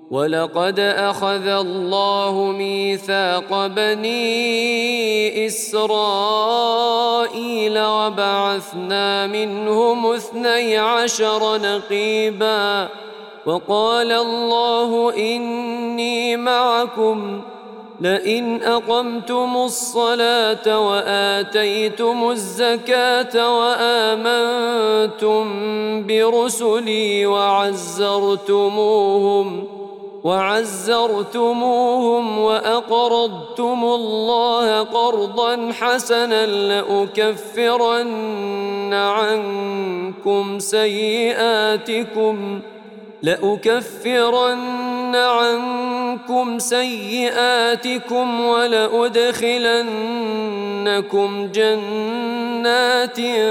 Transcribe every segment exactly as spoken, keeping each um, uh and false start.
ولقد أخذ الله ميثاق بني إسرائيل وبعثنا منهم اثني عشر نقيبا وقال الله إني معكم لئن أقمتم الصلاة وآتيتم الزكاة وآمنتم برسلي وعزرتموهم وعزرتموهم وأقرضتم الله قرضا حسنا لأكفرن عنكم سيئاتكم لأكفرن عنكم سيئاتكم ولأدخلنكم جنات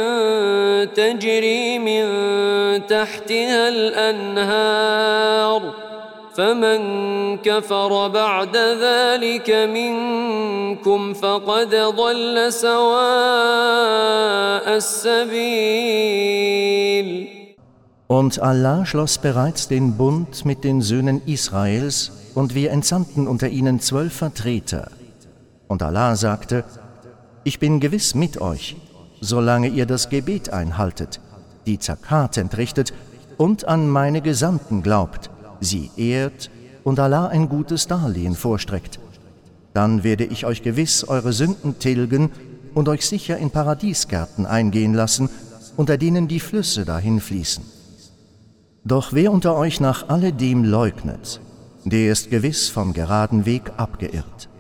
تجري من تحتها الأنهار فمن كفر بعد ذلك منكم فقد ضل سواء السبيل. Und Allah schloss bereits den Bund mit den Söhnen Israels, und wir entsandten unter ihnen zwölf Vertreter. Und Allah sagte: Ich bin gewiss mit euch, solange ihr das Gebet einhaltet, die Zakat entrichtet und an meine Gesandten glaubt, sie ehrt und Allah ein gutes Darlehen vorstreckt. Dann werde ich euch gewiss eure Sünden tilgen und euch sicher in Paradiesgärten eingehen lassen, unter denen die Flüsse dahin fließen. Doch wer unter euch nach alledem leugnet, der ist gewiss vom geraden Weg abgeirrt.